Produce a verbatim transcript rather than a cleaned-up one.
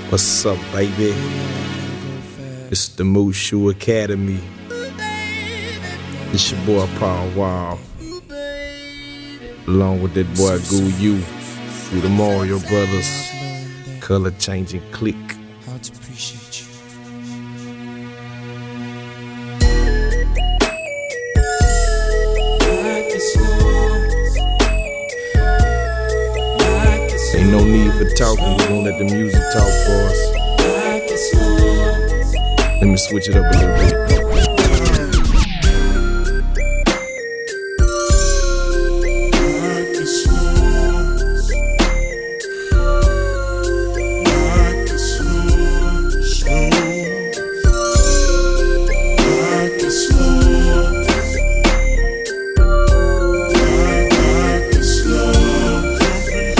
What's up, baby? It's the Mushu Academy. It's your boy Paul Wall, along with that boy Goo You, through the Mario Brothers, color changing click. How to appreciate you. Ain't no need for talking, we gon' let the music talk for us. Let me switch it up a little bit.